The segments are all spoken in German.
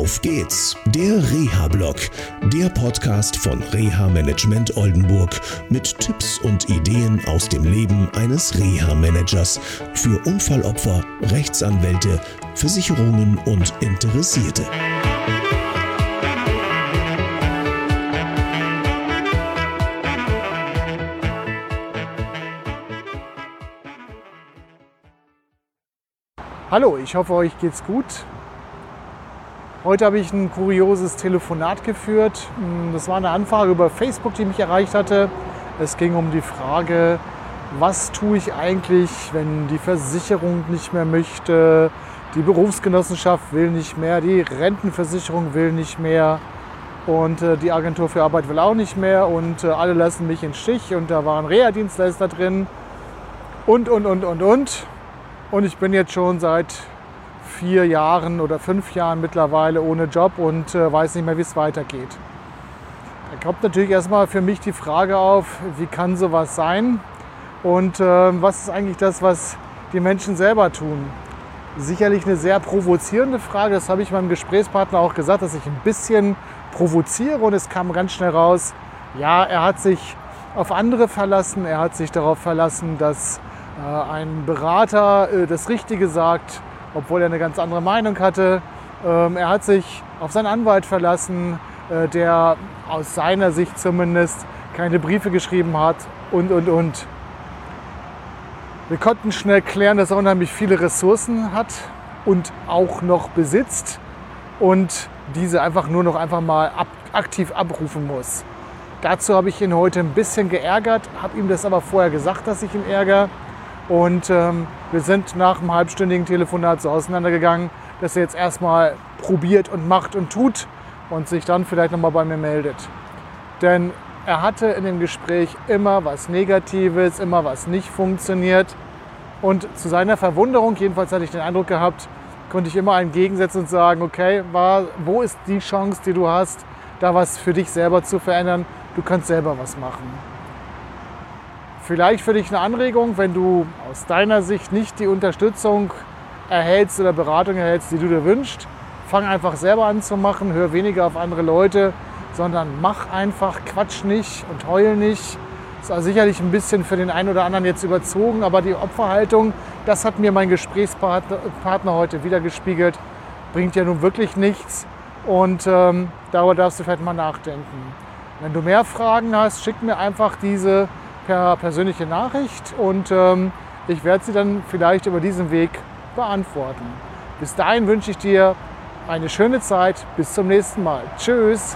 Auf geht's, der Reha-Blog, der Podcast von Reha Management Oldenburg mit Tipps und Ideen aus dem Leben eines Reha-Managers für Unfallopfer, Rechtsanwälte, Versicherungen und Interessierte. Hallo, ich hoffe, euch geht's gut. Heute habe ich ein kurioses Telefonat geführt. Das war eine Anfrage über Facebook, die mich erreicht hatte. Es ging um die Frage, was tue ich eigentlich, wenn die Versicherung nicht mehr möchte, die Berufsgenossenschaft will nicht mehr, die Rentenversicherung will nicht mehr und die Agentur für Arbeit will auch nicht mehr und alle lassen mich im Stich und da waren Reha-Dienstleister drin und. Und ich bin jetzt schon seit 4 Jahren oder 5 Jahren mittlerweile ohne Job und weiß nicht mehr, wie es weitergeht. Da kommt natürlich erstmal für mich die Frage auf, wie kann sowas sein und was ist eigentlich das, was die Menschen selber tun? Sicherlich eine sehr provozierende Frage, das habe ich meinem Gesprächspartner auch gesagt, dass ich ein bisschen provoziere und es kam ganz schnell raus, ja, er hat sich auf andere verlassen, er hat sich darauf verlassen, dass ein Berater das Richtige sagt, obwohl er eine ganz andere Meinung hatte. Er hat sich auf seinen Anwalt verlassen, der aus seiner Sicht zumindest keine Briefe geschrieben hat und. Wir konnten schnell klären, dass er unheimlich viele Ressourcen hat und auch noch besitzt und diese einfach mal aktiv abrufen muss. Dazu habe ich ihn heute ein bisschen geärgert, habe ihm das aber vorher gesagt, dass ich ihn ärgere. Und wir sind nach einem halbstündigen Telefonat so auseinandergegangen, dass er jetzt erstmal probiert und macht und tut und sich dann vielleicht nochmal bei mir meldet. Denn er hatte in dem Gespräch immer was Negatives, immer was nicht funktioniert. Und zu seiner Verwunderung, jedenfalls hatte ich den Eindruck gehabt, konnte ich immer einen gegensetzen und sagen, okay, wo ist die Chance, die du hast, da was für dich selber zu verändern? Du kannst selber was machen. Vielleicht für dich eine Anregung, wenn du aus deiner Sicht nicht die Unterstützung erhältst oder Beratung erhältst, die du dir wünschst. Fang einfach selber an zu machen, hör weniger auf andere Leute, sondern mach einfach, quatsch nicht und heul nicht. Das ist also sicherlich ein bisschen für den einen oder anderen jetzt überzogen, aber die Opferhaltung, das hat mir mein Gesprächspartner heute wieder gespiegelt, bringt ja nun wirklich nichts und darüber darfst du vielleicht mal nachdenken. Wenn du mehr Fragen hast, schick mir einfach diese per persönliche Nachricht und ich werde sie dann vielleicht über diesen Weg beantworten. Bis dahin wünsche ich dir eine schöne Zeit. Bis zum nächsten Mal. Tschüss.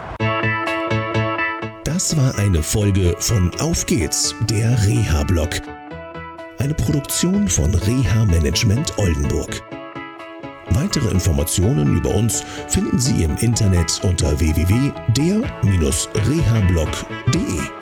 Das war eine Folge von Auf geht's, der Reha-Blog. Eine Produktion von Reha Management Oldenburg. Weitere Informationen über uns finden Sie im Internet unter www.der-rehablog.de.